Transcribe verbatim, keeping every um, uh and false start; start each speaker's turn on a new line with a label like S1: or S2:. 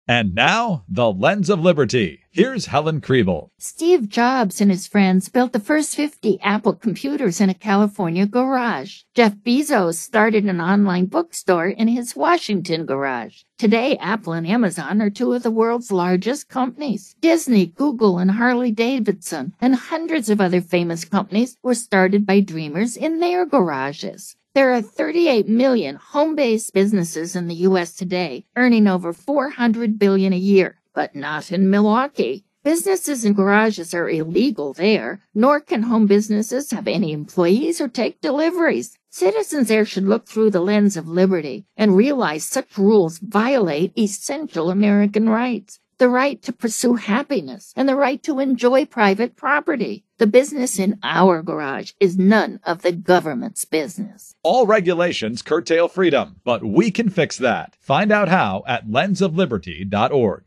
S1: And now, the Lens of Liberty. Here's Helen Kriebel.
S2: Steve Jobs and his friends built the first fifty Apple computers in a California garage. Jeff Bezos started an online bookstore in his Washington garage. Today, Apple and Amazon are two of the world's largest companies. Disney, Google, and Harley-Davidson, and hundreds of other famous companies were started by dreamers in their garages. There are thirty-eight million home-based businesses in the U S today, earning over four hundred billion dollars a year, but not in Milwaukee. Businesses and garages are illegal there, nor can home businesses have any employees or take deliveries. Citizens there should look through the lens of liberty and realize such rules violate essential American rights. The right to pursue happiness, and the right to enjoy private property. The business in our garage is none of the government's business.
S1: All regulations curtail freedom, but we can fix that. Find out how at lens of liberty dot org.